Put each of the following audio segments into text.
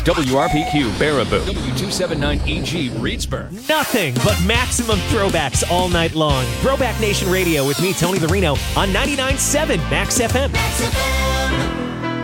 WRPQ Baraboo, W279EG Reedsburg. Nothing but maximum throwbacks all night long. Throwback Nation Radio with me, Tony Larino, on 99.7 Max FM. Max FM.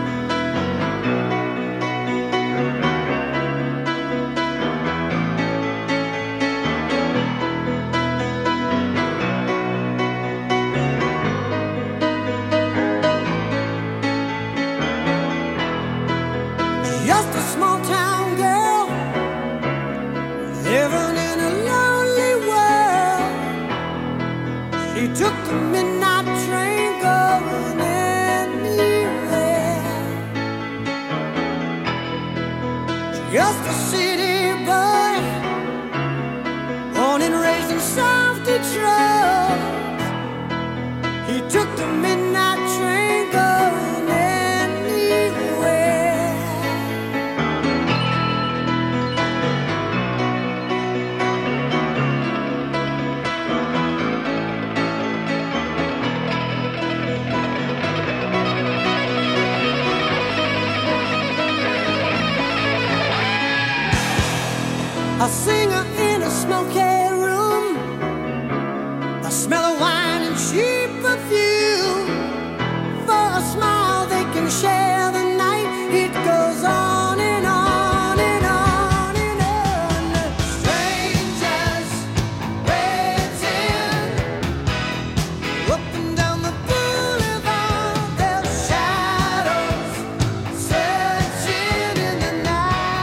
A singer in a smoky room, the smell of wine and cheap perfume. For a smile they can share the night. It goes on and on and on and on. Strangers waiting up and down the boulevard. Their shadows searching in the night.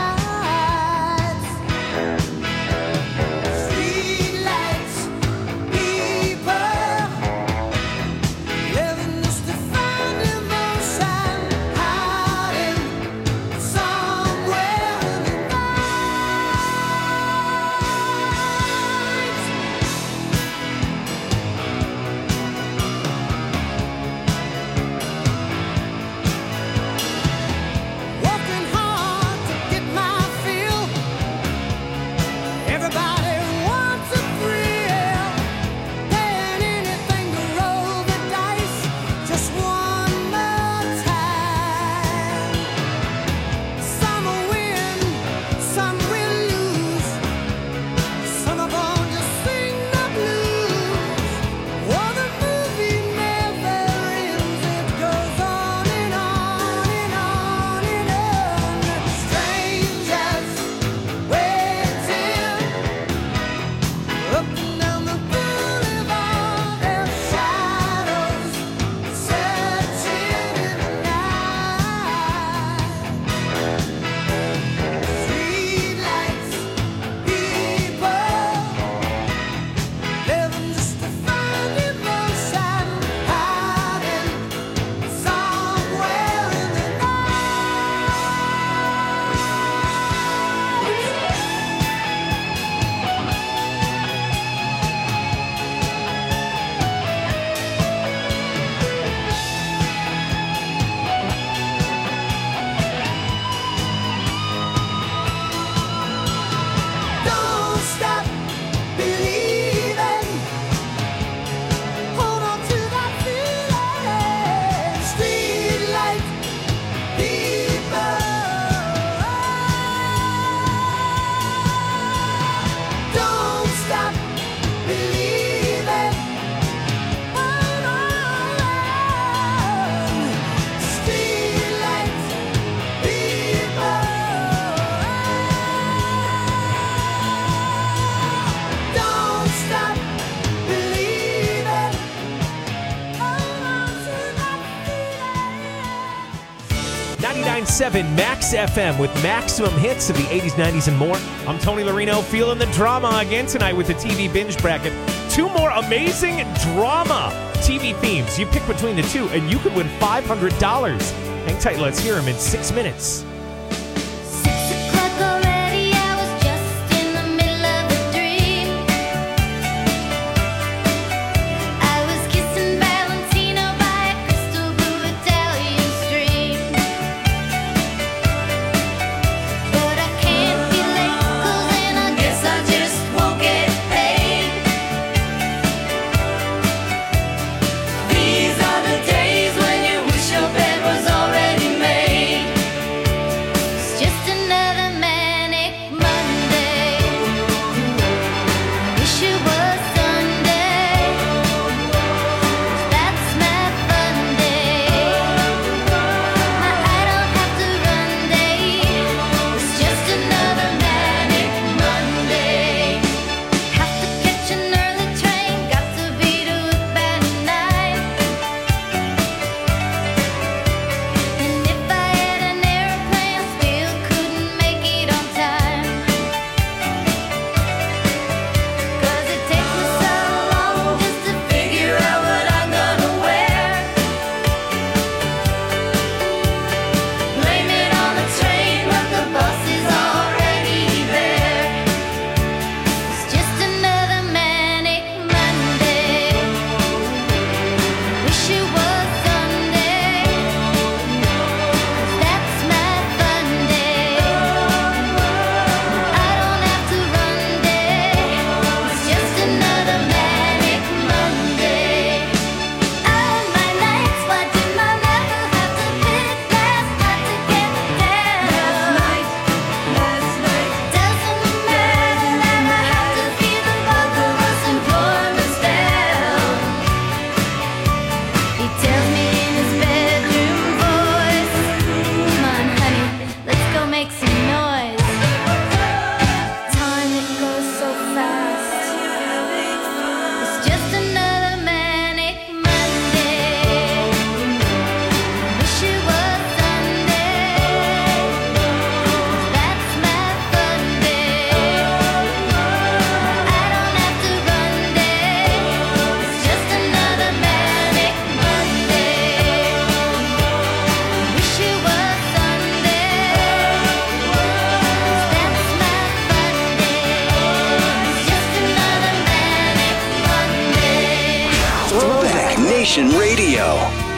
Streetlights, people living just to find emotion, hiding somewhere in the night. Working hard to get my fill. Everybody wants a thrill, paying anything to roll the dice just one more time. Some will win, some will lose. Some of them just sing the blues. Oh, the movie never ends. It goes on and on and on and on. Strangers waiting up and down the boulevard. Their shadows searching in the night. Streetlights, people living just to find emotion, hiding somewhere in the Don't stop believing. Hold on to that feeling. Streetlight people. Don't stop believing. Hold on. Streetlight people. Don't stop believing. Hold on to that feeling. 99.7 Max FM with maximum hits of the 80s, 90s, and more. I'm Tony Larino, feeling the drama again tonight with the TV binge bracket. Two more amazing drama TV themes. You pick between the two, and you could win $500. Hang tight, let's hear them in 6 minutes. 6 o'clock already, I was just in the middle of a dream. I was kissing Valentino by a crystal blue Italian stream. But I can't be late, 'cause then I guess I just won't get paid. These are the days when you wish your bed was already made. Nation Radio.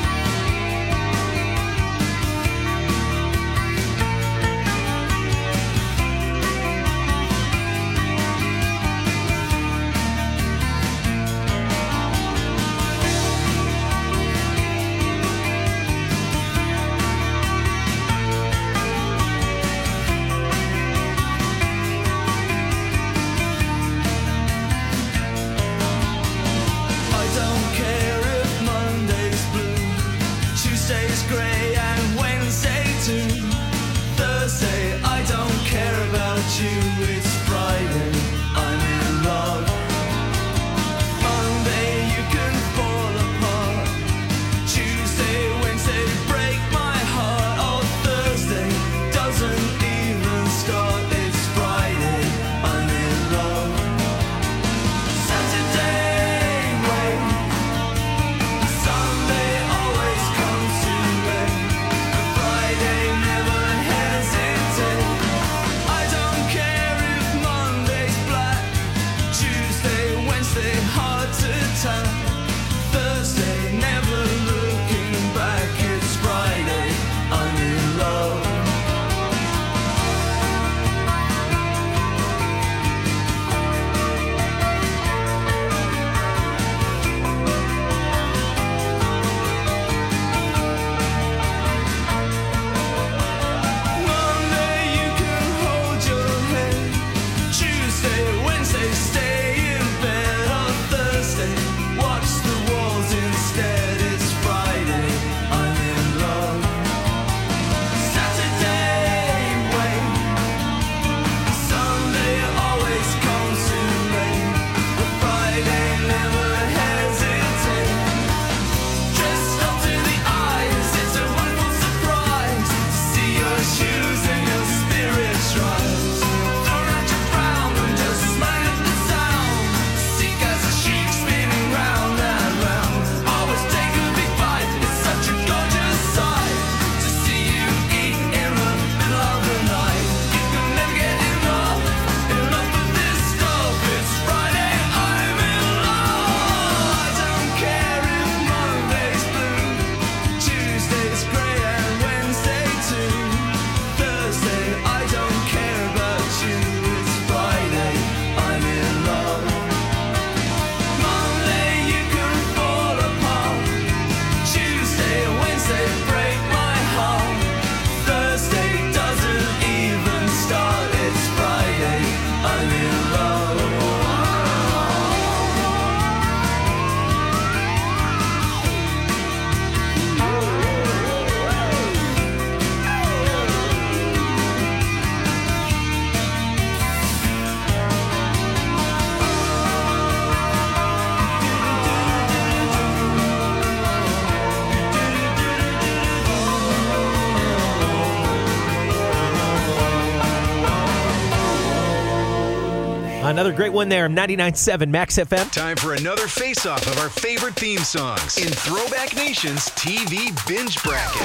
Another great one there, 99.7 Max FM. Time for another face-off of our favorite theme songs in Throwback Nation's TV Binge Bracket.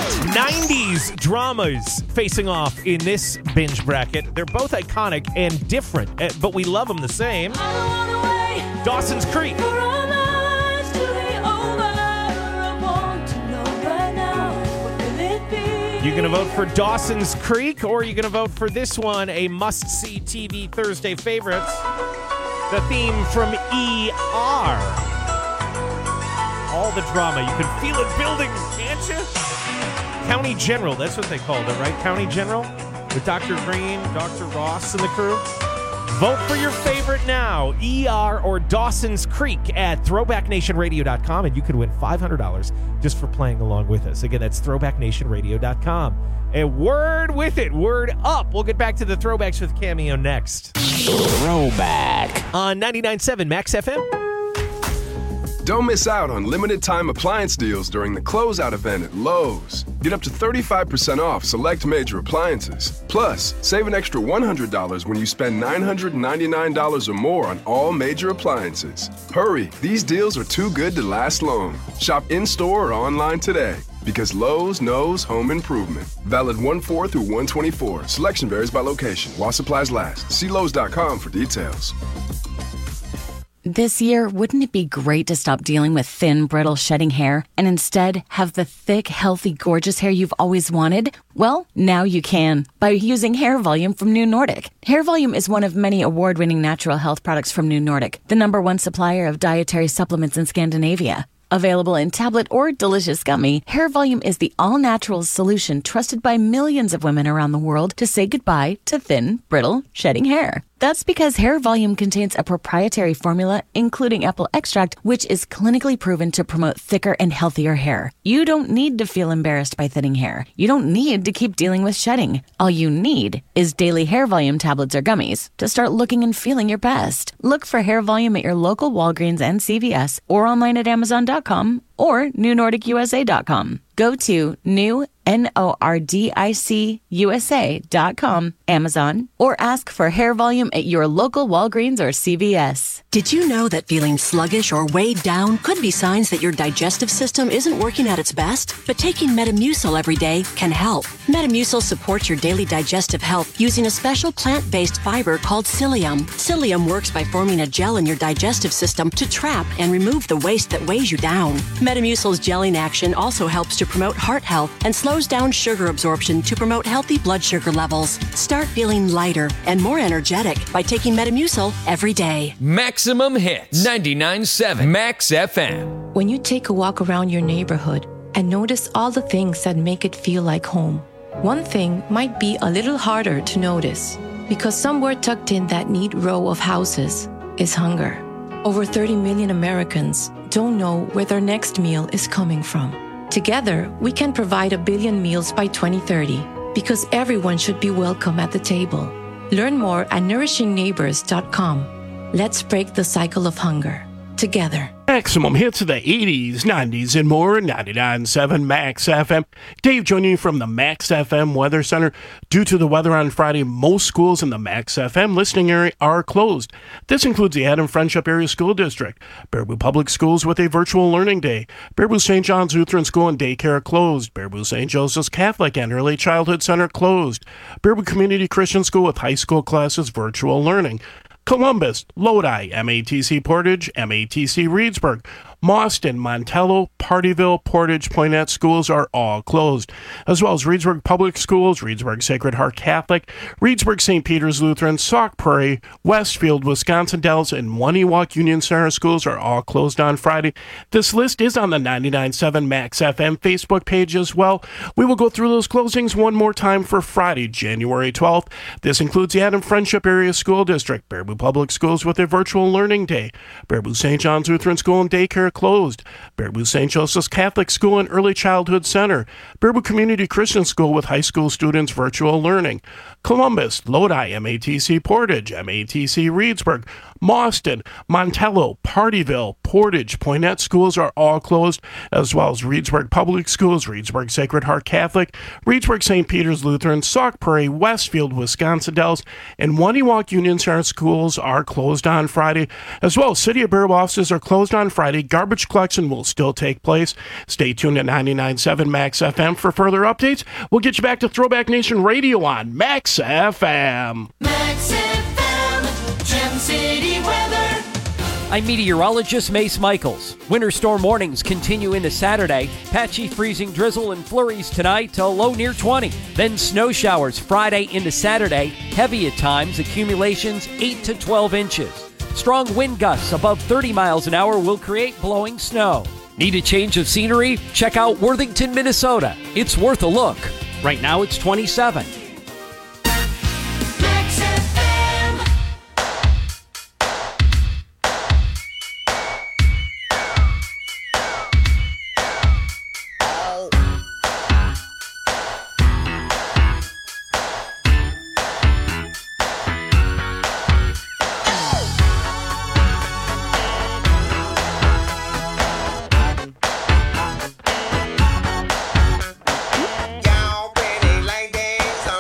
90s dramas facing off in this binge bracket. They're both iconic and different, but we love them the same. Dawson's Creek. You going to vote for Dawson's Creek, or are you going to vote for this one, a must-see TV Thursday favorites, the theme from ER. All the drama. You can feel it building, can't you? County General, that's what they called it, right? County General? With Dr. Green, Dr. Ross, and the crew. Vote for your favorite now, ER or Dawson's Creek at throwbacknationradio.com, and you could win $500 just for playing along with us. Again, that's throwbacknationradio.com. And word with it, word up. We'll get back to the throwbacks with Cameo next. Throwback. On 99.7 Max FM. Don't miss out on limited-time appliance deals during the closeout event at Lowe's. Get up to 35% off select major appliances. Plus, save an extra $100 when you spend $999 or more on all major appliances. Hurry, these deals are too good to last long. Shop in-store or online today. Because Lowe's knows home improvement. Valid 1/4 through 1/24. Selection varies by location. While supplies last. See Lowe's.com for details. This year, wouldn't it be great to stop dealing with thin, brittle, shedding hair and instead have the thick, healthy, gorgeous hair you've always wanted? Well, now you can by using Hair Volume from New Nordic. Hair Volume is one of many award-winning natural health products from New Nordic, the #1 supplier of dietary supplements in Scandinavia. Available in tablet or delicious gummy, Hair Volume is the all-natural solution trusted by millions of women around the world to say goodbye to thin, brittle, shedding hair. That's because Hair Volume contains a proprietary formula, including apple extract, which is clinically proven to promote thicker and healthier hair. You don't need to feel embarrassed by thinning hair. You don't need to keep dealing with shedding. All you need is daily Hair Volume tablets or gummies to start looking and feeling your best. Look for Hair Volume at your local Walgreens and CVS or online at Amazon.com or NewNordicUSA.com. Go to NewNordicUSA.com, Amazon, or ask for Hair Volume at your local Walgreens or CVS. Did you know that feeling sluggish or weighed down could be signs that your digestive system isn't working at its best? But taking Metamucil every day can help. Metamucil supports your daily digestive health using a special plant-based fiber called psyllium. Psyllium works by forming a gel in your digestive system to trap and remove the waste that weighs you down. Metamucil's gelling action also helps to promote heart health and slows down sugar absorption to promote healthy blood sugar levels. Start feeling lighter and more energetic by taking Metamucil every day. Maximum Hits 99.7 Max FM. When you take a walk around your neighborhood and notice all the things that make it feel like home, one thing might be a little harder to notice because somewhere tucked in that neat row of houses is hunger. Over 30 million Americans don't know where their next meal is coming from. Together, we can provide 1 billion meals by 2030 because everyone should be welcome at the table. Learn more at nourishingneighbors.com. Let's break the cycle of hunger together. Maximum hits of the 80s, 90s, and more. 99.7 Max FM. Dave joining you from the Max FM Weather Center. Due to the weather on Friday, most schools in the Max FM listening area are closed. This includes the Adam Friendship Area School District, Baraboo Public Schools with a virtual learning day, Baraboo St. John's Lutheran School and Daycare closed, Baraboo St. Joseph's Catholic and Early Childhood Center closed, Baraboo Community Christian School with high school classes virtual learning, Columbus, Lodi, MATC Portage, MATC Reedsburg, Mauston, Montello, Partyville, Portage, Poynette schools are all closed, as well as Reedsburg Public Schools, Reedsburg Sacred Heart Catholic, Reedsburg St. Peter's Lutheran, Sauk Prairie, Westfield, Wisconsin Dells, and Onewalk Union Center schools are all closed on Friday. This list is on the 99.7 Max FM Facebook page as well. We will go through those closings one more time for Friday, January 12th. This includes the Adam Friendship Area School District, Baraboo Public Schools with a virtual learning day, Baraboo St. John's Lutheran School and Daycare closed, Baraboo St. Joseph's Catholic School and Early Childhood Center, Baraboo Community Christian School with high school students virtual learning, Columbus, Lodi, MATC Portage, MATC Reedsburg, Mauston, Montello, Partyville, Portage, Poynette schools are all closed, as well as Reedsburg Public Schools, Reedsburg Sacred Heart Catholic, Reedsburg St. Peter's Lutheran, Sauk Prairie, Westfield, Wisconsin Dells, and Onewalk Union Center schools are closed on Friday, as well as City of Baraboo offices are closed on Friday. Garbage collection will still take place. Stay tuned at 99.7 Max FM for further updates. We'll get you back to Throwback Nation Radio on Max FM. Max FM, Gem City weather. I'm meteorologist Mace Michaels. Winter storm warnings continue into Saturday. Patchy freezing drizzle and flurries tonight to a low near 20. Then snow showers Friday into Saturday. Heavy at times, accumulations 8 to 12 inches. Strong wind gusts above 30 miles an hour will create blowing snow. Need a change of scenery? Check out Worthington, Minnesota. It's worth a look. Right now it's 27. Max FM. Y'all pretty ladies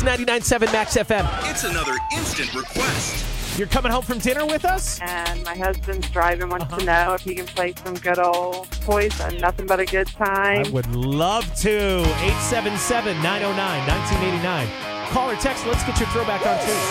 99.7 Max FM. It's another instant request. You're coming home from dinner with us? And my husband's driving, wants to know if he can play some good old Poison, Nothing But a Good Time. I would love to. 877-909-1989. Call or text. Let's get your throwback on, too.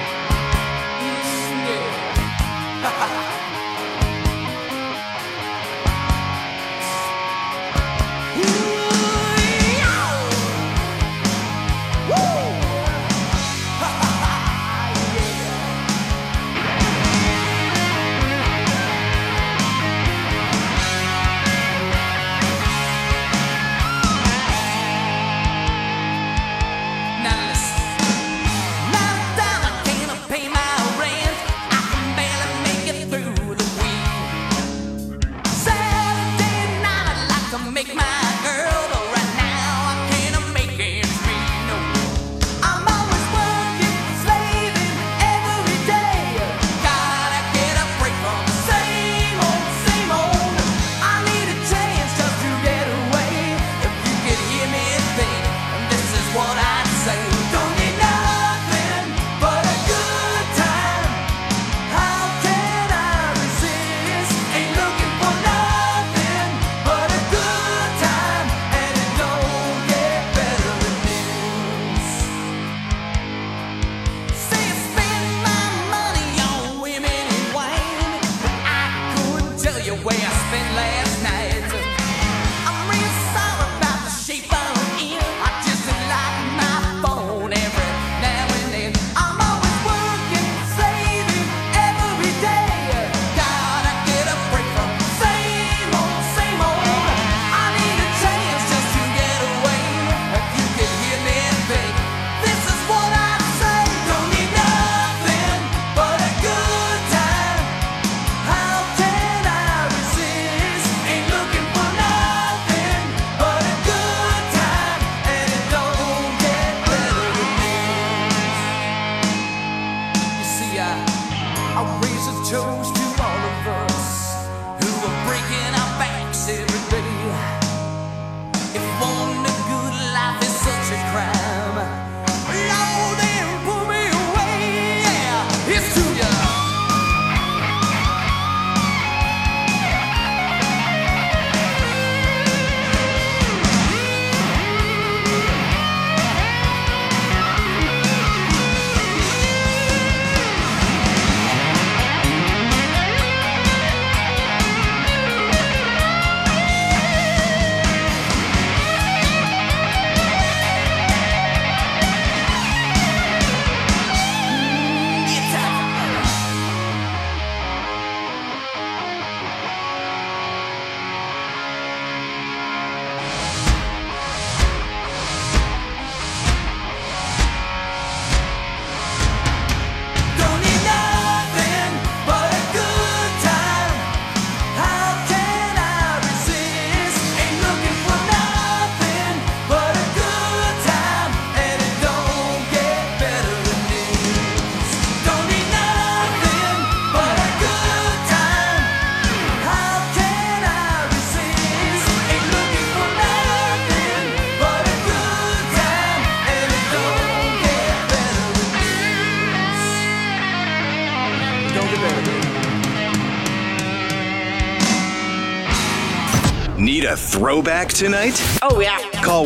Need a throwback tonight? Oh, yeah. Call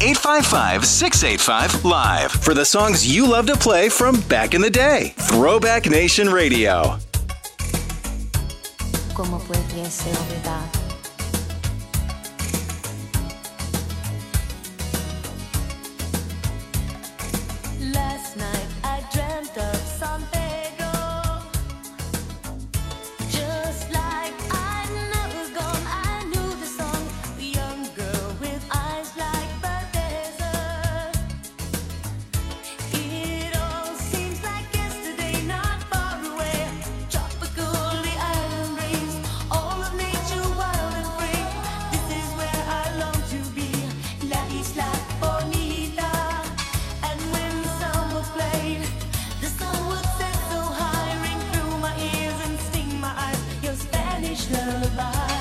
1-855-685-LIVE for the songs you love to play from back in the day. Throwback Nation Radio. ¿Cómo pudiese olvidar? Last night I dreamt of San Pedro. Just like I'd never gone, I knew the song. A young girl with eyes like the desert. It all seems like yesterday, not far away. Tropical, the island breeze, all of nature wild and free. This is where I long to be, La Isla Bonita. And when the song was played, the song would set so high, ring through my ears and sting my eyes, your Spanish lullaby.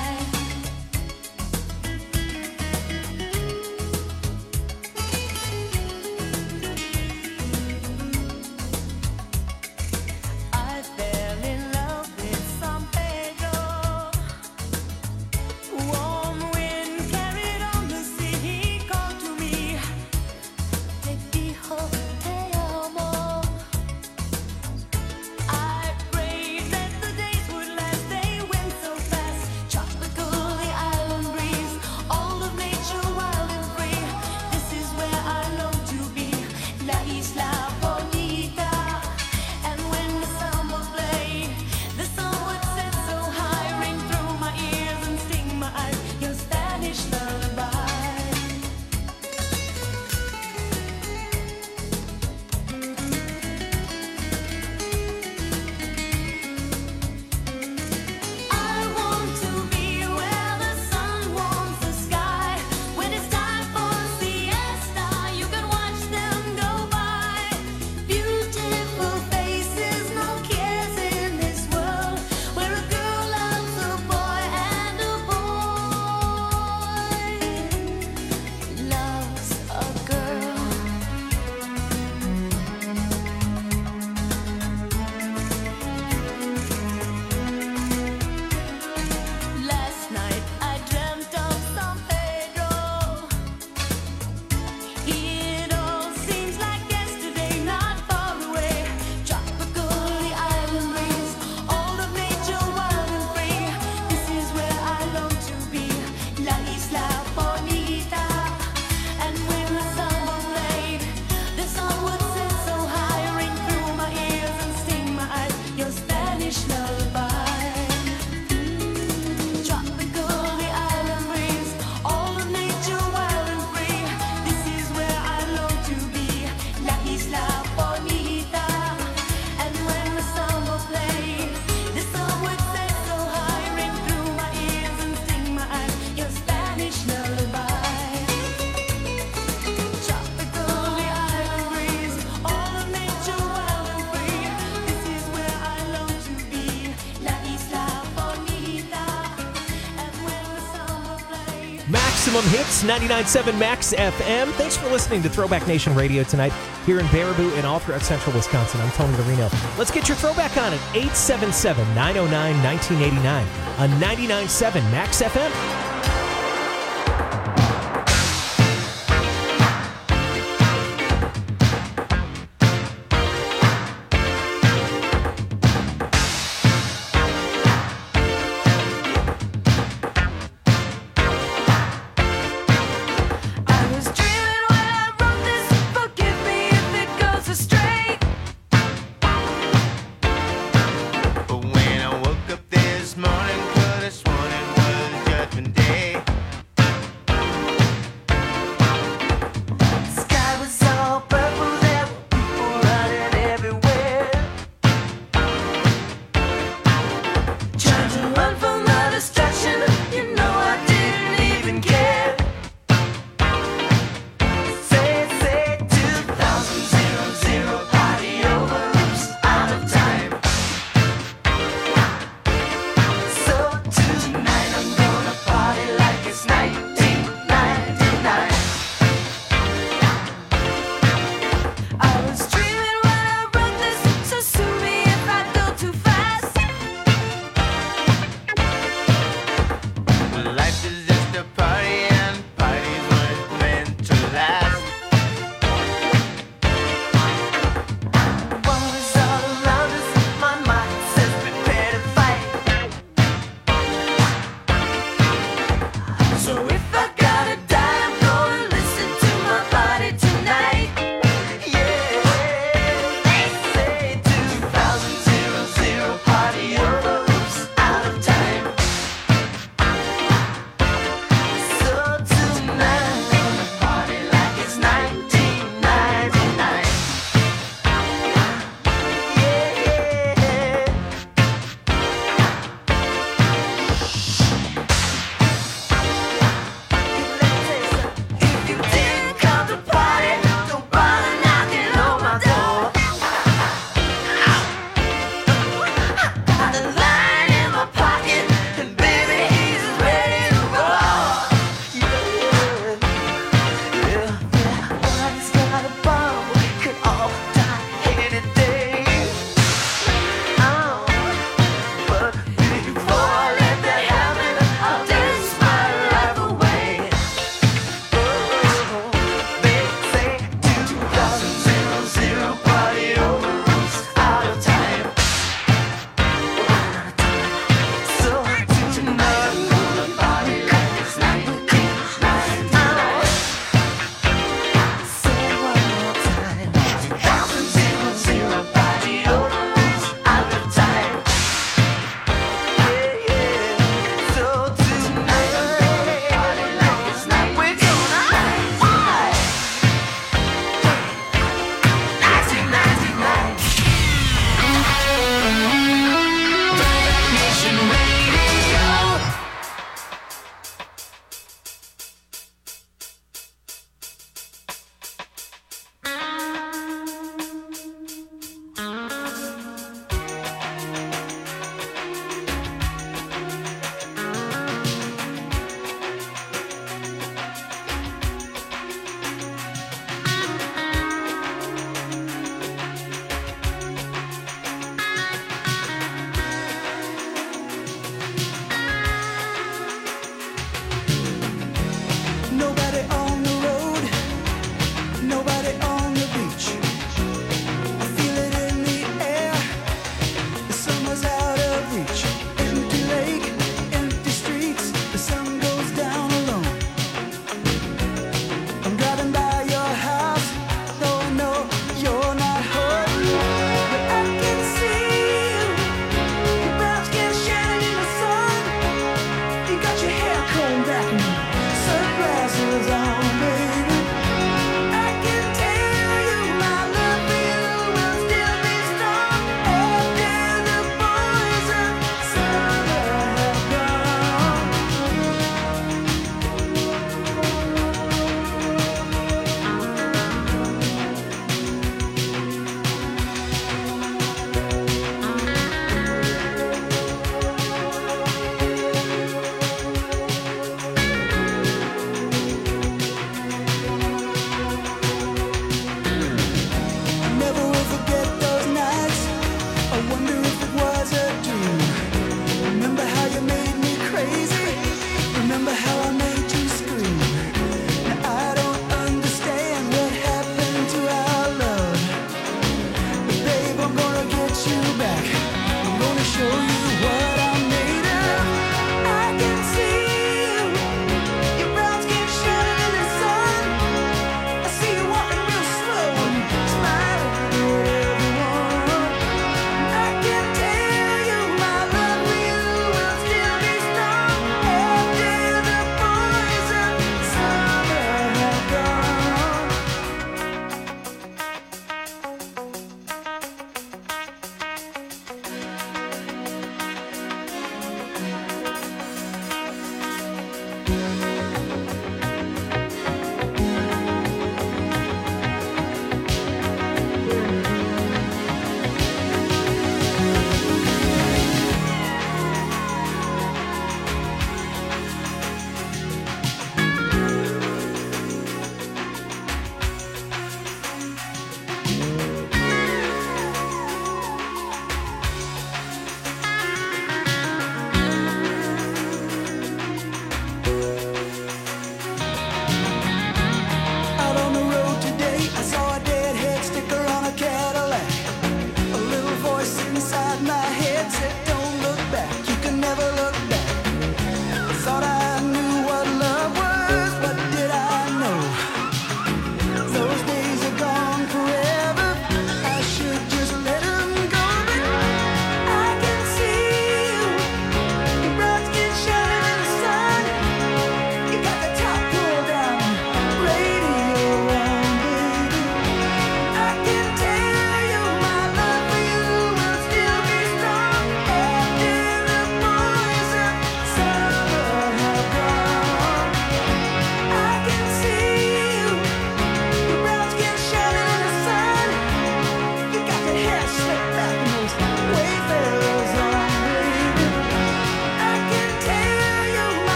Maximum Hits, 99.7 Max FM. Thanks for listening to Throwback Nation Radio tonight here in Baraboo and all throughout central Wisconsin. I'm Tony Larino. Let's get your throwback on at 877-909-1989 on 99.7 Max FM.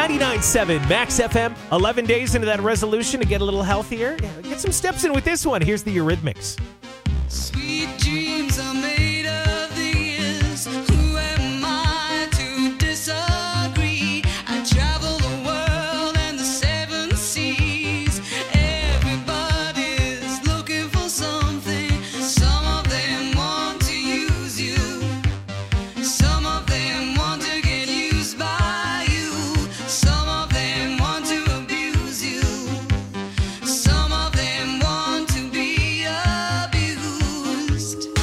99.7 Max FM. 11 days into that resolution to get a little healthier. Yeah, get some steps in with this one. Here's the Eurythmics. Sweet dreams are made of these. Who am I to disagree? I travel the world and the seven seas. Everybody's looking for something. Some of them want to use you. Some of them want to get used by you. Some of them want to abuse you. Some of them want to be abused.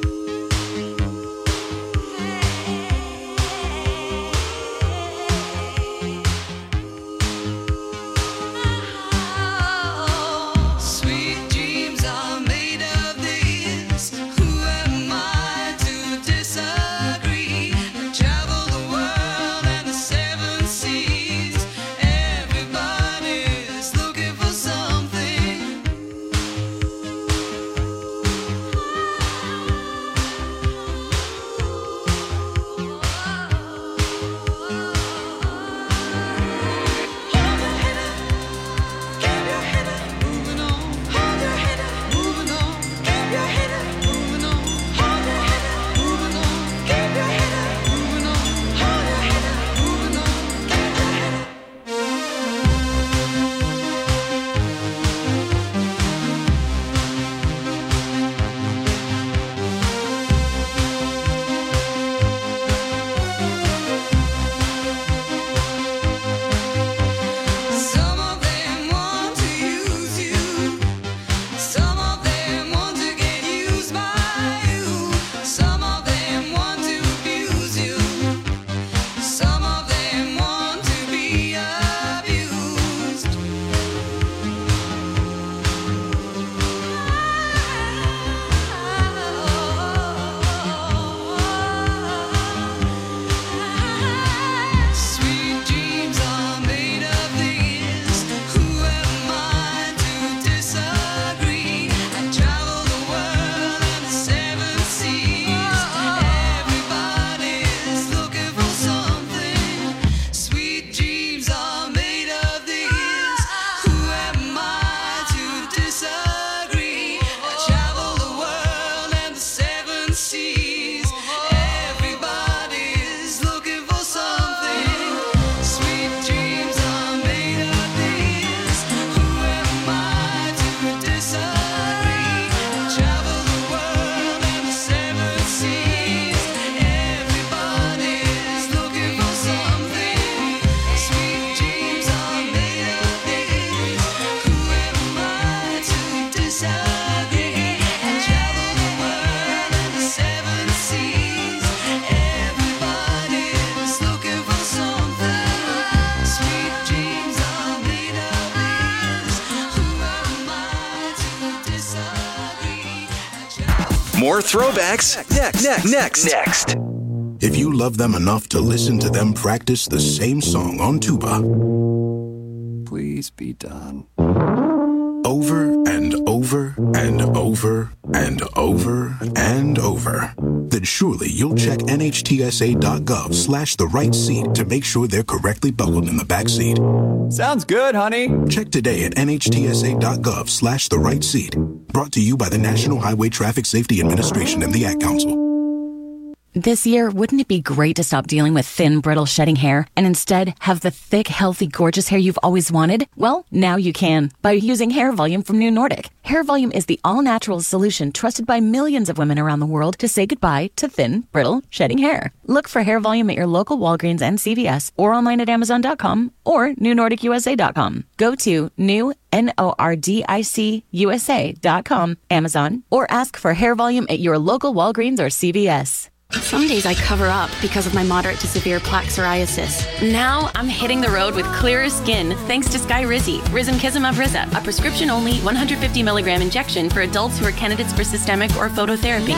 Sweet dreams are made of this. Who am I to disagree? I travel the world and the seven seas. Everybody's looking for something. Some of them want to use you. Some of them want to get used by you. Some of them want to abuse you. Some of them want to be abused. Sweet dreams are made of this. Who am I to disagree? I travel the world and the seven seas. Everybody's looking for something. Sweet dreams are made of this. Who am I to disagree? I travel the world and the seven seas. Everybody's looking for something. Sweet dreams are made of this. Who am I to disagree? I travel the world and the seven seas. Everybody's looking for something. Sweet dreams are made of this. Who am I to disagree? I travel the world and the seven seas. Everybody's looking for something. Sweet dreams are made of this. Who am I to disagree? More throwbacks next. If you love them enough to listen to them practice the same song on tuba, Please be done. over and over and over and over and over, then surely you'll check nhtsa.gov/the right seat to make sure they're correctly buckled in the back seat. Sounds good, honey. Check today at nhtsa.gov/the right seat. Brought to you by the National Highway Traffic Safety Administration and the Ad Council. This year, wouldn't it be great to stop dealing with thin, brittle, shedding hair and instead have the thick, healthy, gorgeous hair you've always wanted? Well, now you can by using Hair Volume from New Nordic. Hair Volume is the all-natural solution trusted by millions of women around the world to say goodbye to thin, brittle, shedding hair. Look for Hair Volume at your local Walgreens and CVS or online at Amazon.com or NewNordicUSA.com. Go to NewNordicUSA.com, Amazon, or ask for Hair Volume at your local Walgreens or CVS. Some days I cover up because of my moderate to severe plaque psoriasis. Now I'm hitting the road with clearer skin thanks to Skyrizi, Risankizumab Riza, a prescription-only 150 milligram injection for adults who are candidates for systemic or phototherapy.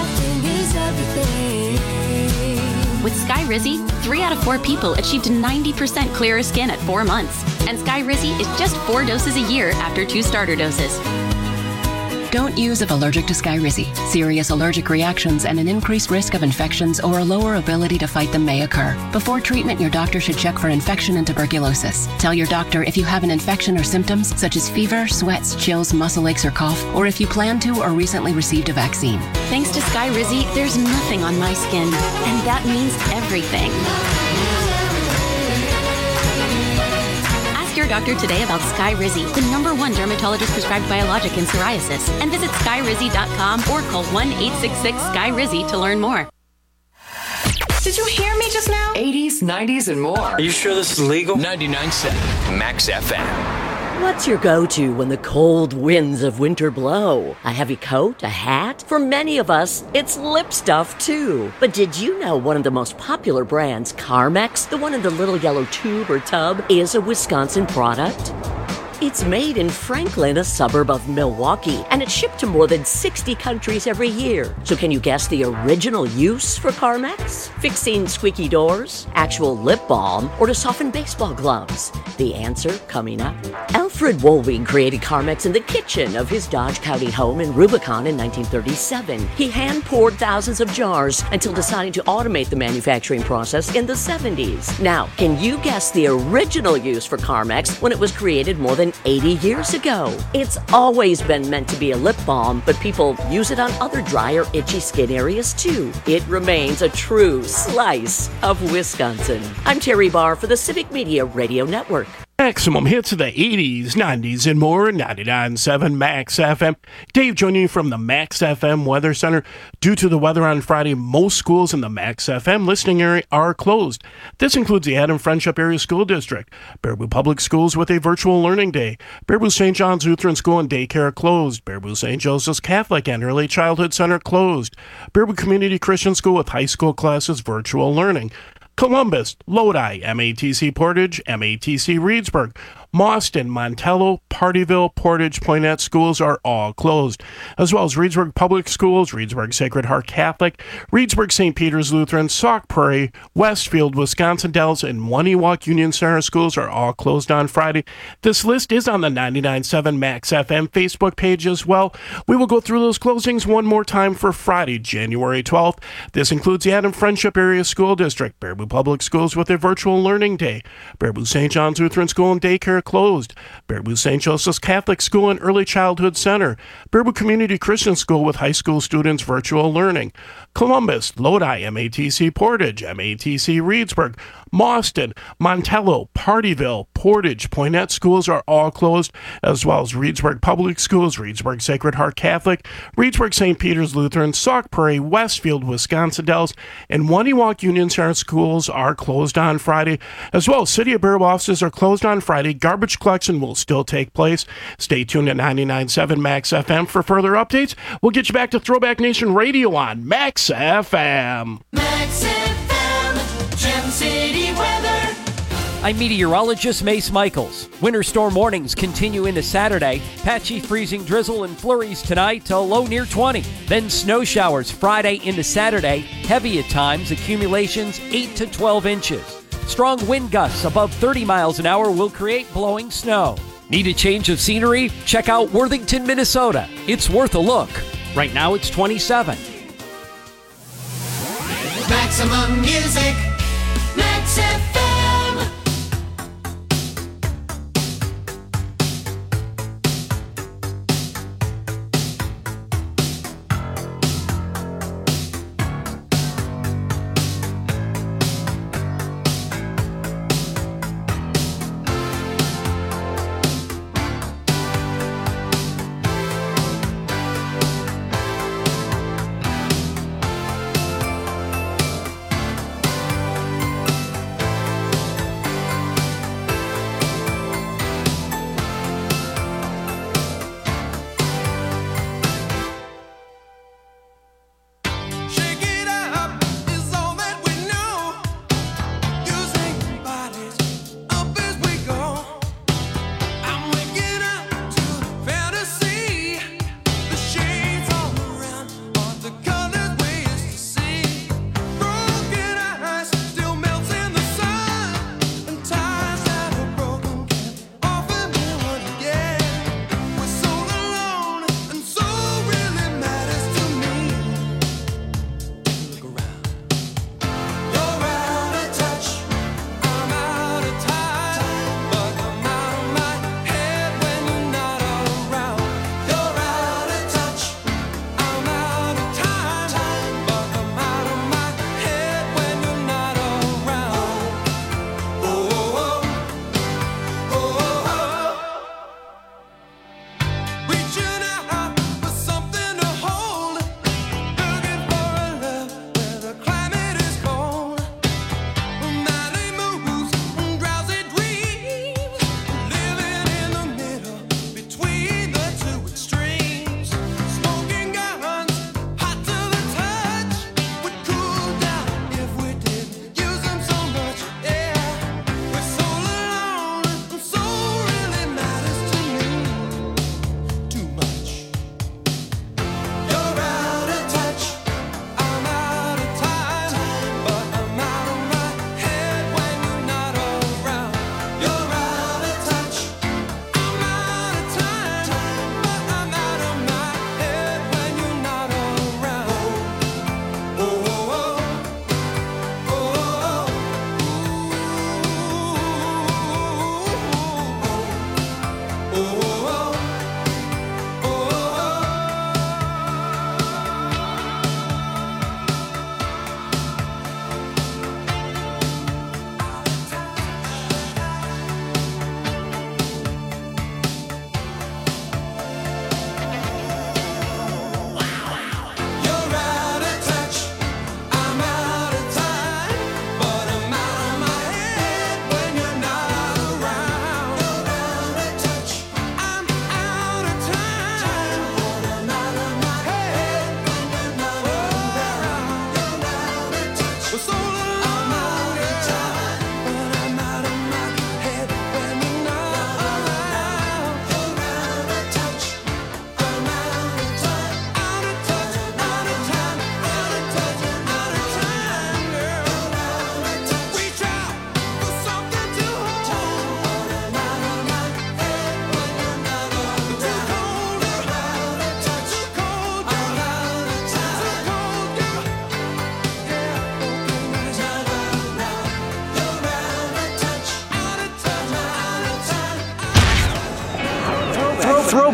With Skyrizi, 3 out of 4 people achieved 90% clearer skin at 4 months. And Skyrizi is just 4 doses a year after 2 starter doses. Don't use if allergic to Skyrizi. Serious allergic reactions and an increased risk of infections or a lower ability to fight them may occur. Before treatment, your doctor should check for infection and tuberculosis. Tell your doctor if you have an infection or symptoms such as fever, sweats, chills, muscle aches, or cough, or if you plan to or recently received a vaccine. Thanks to Skyrizi, there's nothing on my skin, and that means everything. Ask your doctor today about Skyrizi, the #1 dermatologist prescribed biologic in psoriasis, and visit skyrizi.com or call 1-866-SKY-RIZZI to learn more. Did you hear me just now? 80s, 90s, and more. Are you sure this is legal? 99.7 Max FM. What's your go-to when the cold winds of winter blow? A heavy coat? A hat? For many of us, it's lip stuff too. But did you know one of the most popular brands, Carmex, the one in the little yellow tube or tub, is a Wisconsin product? It's made in Franklin, a suburb of Milwaukee, and it's shipped to more than 60 countries every year. So can you guess the original use for Carmex? Fixing squeaky doors, actual lip balm, or to soften baseball gloves? The answer coming up. Alfred Wolving created Carmex in the kitchen of his Dodge County home in Rubicon in 1937. He hand-poured thousands of jars until deciding to automate the manufacturing process in the 70s. Now, can you guess the original use for Carmex when it was created more than 80 years ago? It's always been meant to be a lip balm, but people use it on other dry or itchy skin areas too. It remains a true slice of Wisconsin. I'm Terry Barr for the Civic Media Radio Network. Maximum hits of the 80s, 90s, and more. 99.7 Max FM. Dave joining you from the Max FM Weather Center. Due to the weather on Friday, most schools in the Max FM listening area are closed. This includes the Adam Friendship Area School District, Baraboo Public Schools with a virtual learning day, Baraboo St. John's Lutheran School and Daycare closed, Baraboo St. Joseph's Catholic and Early Childhood Center closed, Baraboo Community Christian School with high school classes virtual learning, Columbus, Lodi, MATC Portage, MATC Reedsburg, Mauston, Montello, Partyville, Portage, Poynette schools are all closed, as well as Reedsburg Public Schools, Reedsburg Sacred Heart Catholic, Reedsburg St. Peter's Lutheran, Sauk Prairie, Westfield, Wisconsin Dells, and Onewalk Union Center schools are all closed on Friday. This list is on the 99.7 Max FM Facebook page as well. We will go through those closings one more time for Friday, January 12th. This includes the Adam Friendship Area School District, Baraboo Public Schools with a virtual learning day, Baraboo St. John's Lutheran School and Daycare closed, Baraboo St. Joseph's Catholic School and Early Childhood Center, Baraboo Community Christian School with high school students virtual learning, Columbus, Lodi, MATC Portage, MATC Reedsburg, Mauston, Montello, Partyville, Portage, Poynette schools are all closed, as well as Reedsburg Public Schools, Reedsburg Sacred Heart Catholic, Reedsburg St. Peter's Lutheran, Sauk Prairie, Westfield, Wisconsin Dells, and Onewalk Union Center schools are closed on Friday, as well as City of Baraboo offices are closed on Friday. Garbage collection will still take place. Stay tuned at 99.7 Max FM for further updates. We'll get you back to Throwback Nation Radio on Max FM. Max FM, Gem City weather. I'm meteorologist Mace Michaels. Winter storm warnings continue into Saturday. Patchy freezing drizzle and flurries tonight to a low near 20. Then snow showers Friday into Saturday. Heavy at times, accumulations 8 to 12 inches. Strong wind gusts above 30 miles an hour will create blowing snow. Need a change of scenery? Check out Worthington, Minnesota. It's worth a look. Right now it's 27. Maximum music, Max FM.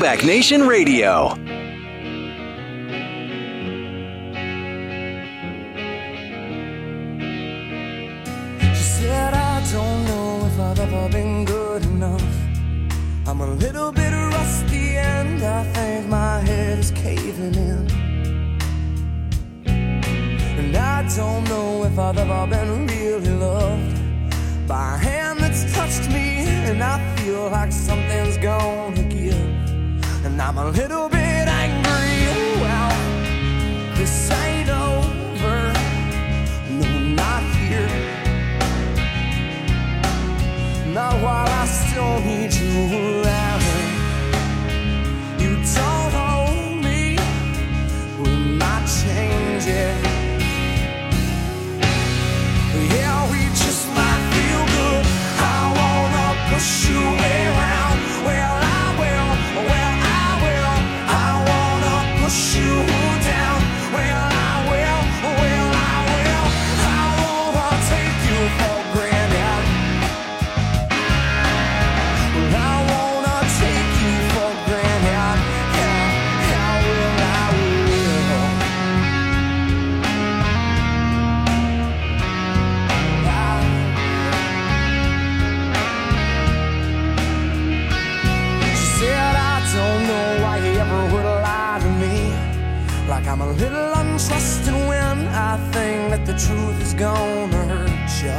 Throwback Nation Radio. She said, I don't know if I've ever been good enough. I'm a little bit rusty and I think my head is caving in. And I don't know if I've ever been really loved by a hand that's touched me, and I feel like something's gonna give. And I'm a little bit angry. Well, this ain't over. No, not here. Not while I still need you around. You don't own me. We might change it. Yeah, we just might feel good. I wanna push you around. Well, I will. Well, I will. I wanna push you down. Well, I will. Well, I will. I wanna take you for granted. Well, I wanna take you for granted. Yeah, I will. I will. She said, I don't know why you ever would lie to me. Like I'm a little untrusting when I think that the truth is gonna hurt you.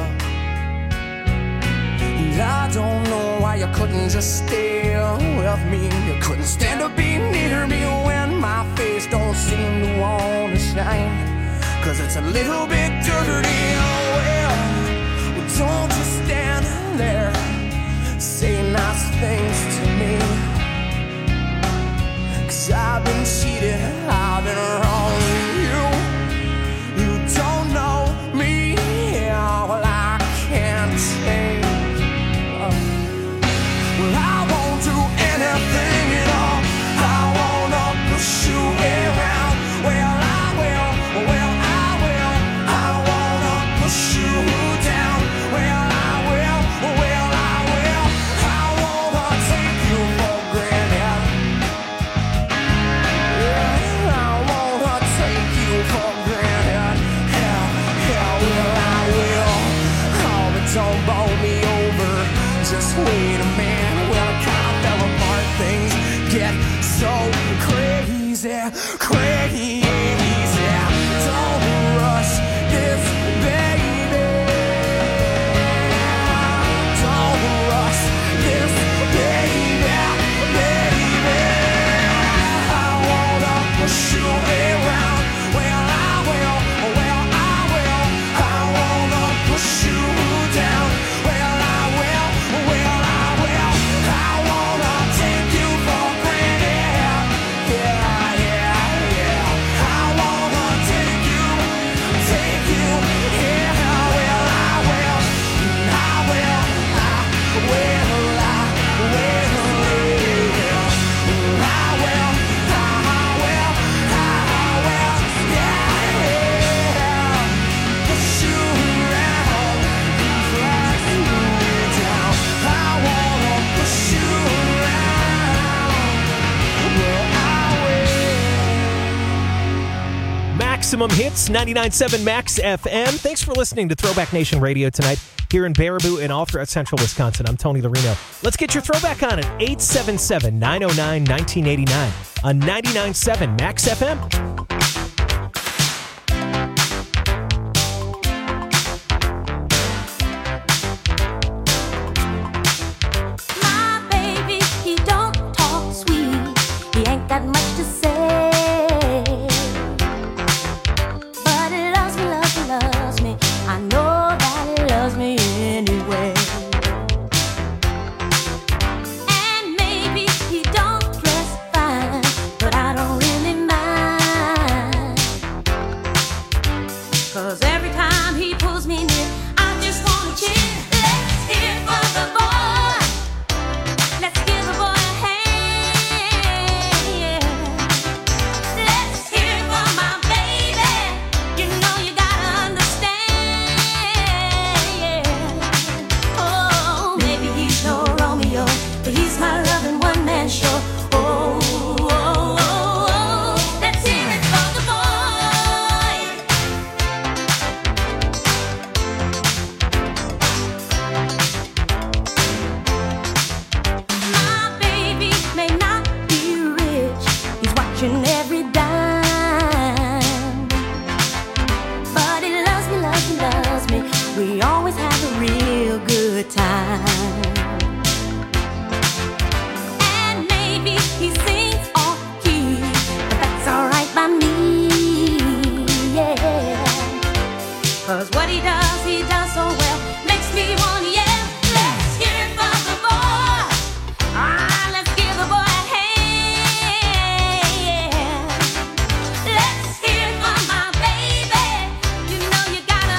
And I don't know why you couldn't just stay with me. You couldn't stand to be near me when my face don't seem to wanna shine. 'Cause it's a little bit dirty. Oh well, don't just stand there. Say nice things to me. 'Cause I've been cheated, I've been wrong with you. You don't know me, yeah, well I can't change. Well, I won't do anything at all. I wanna push you around. Well, I will. Well, I will. I wanna push you down. Well, I will. Well, I will. I wanna take you for granted. Yeah, I wanna take you for granted. Yeah, well, I will. Oh, but don't bowl me over. Just wait a minute. Well, I kind of fell apart. Things get so crazy, crazy. Don't rush this, baby. Don't rush this, baby, baby. I wanna push you around. Well, I will. Well, I will. I wanna push you down. Well, I will. Well, I will. I wanna take you for granted. Yeah, yeah, yeah. I wanna take you. Yeah, well, I will. I will. I will. I will. I will. Yeah. Push you around, drag you down. I wanna push you around. Well, I will. Maximum Hits, 99.7 Max FM. Thanks for listening to Throwback Nation Radio tonight here in Baraboo and all throughout central Wisconsin. I'm Tony Larino. Let's get your throwback on at 877-909-1989 on 99.7 Max FM. My baby, he don't talk sweet. He ain't got much to say. But he loves me, loves me, loves me. I know that he loves me anyway. And maybe he don't dress fine, but I don't really mind. 'Cause every time he pulls me near, I just wanna cheer. Let's hear for the boy. Let's give the boy a hand. Yeah. Let's hear for my baby. You know you gotta understand. Yeah. Oh, maybe he's no Romeo, but he's my loving one man show. Oh, 'Cause what he does so well, makes me wanna yell. Let's hear it from the boy. Ah, let's give the boy a hand. Let's hear it from my baby. You know you gotta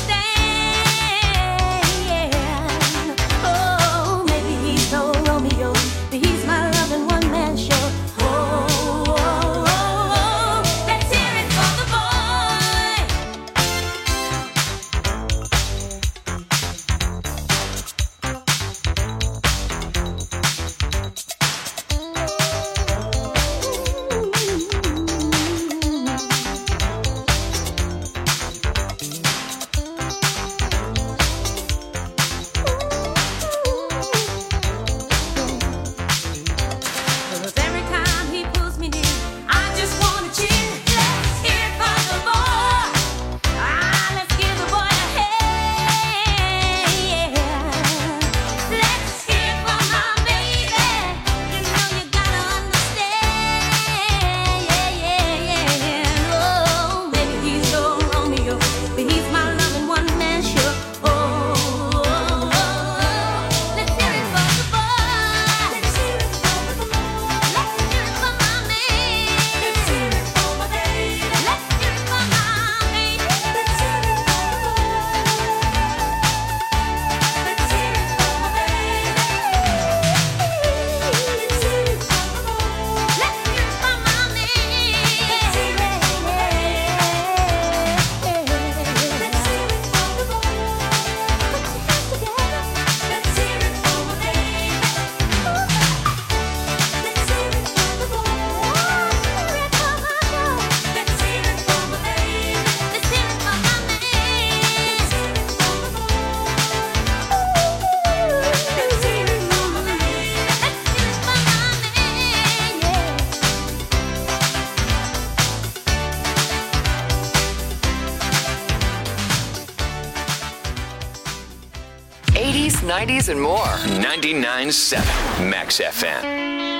understand. Oh, maybe he's no Romeo, but he's my loving one-man show. Oh, oh, oh, let's hear it from the boy. Cause every time he pulls me near, I just wanna cheer. Let's hear it from the boy. Ah, let's give the boy a hand. Let's hear it from my baby. You know you gotta understand. Oh, maybe he's no Romeo, but he's my loving one-man show. Oh, let's hear it from the boy. Let's hear it from the boy. Let's hear it from my man. Let's hear it from my baby. Let's hear it from my baby. Let's hear it from the boy. Let's hear it from my baby. Let's hear it from the boy. Let's hear it from my man. Let's hear it from my baby. Let's hear it from the boy. Put your hands together. Let's hear it from my baby. Let's hear it from the boy. Hear it from my girl. Let's hear it from my baby. Let's hear it from my man. Let's hear it from the boy. Let's hear it from my baby. Let's hear it from my '80s, '90s, and more. 99.7 Max FM.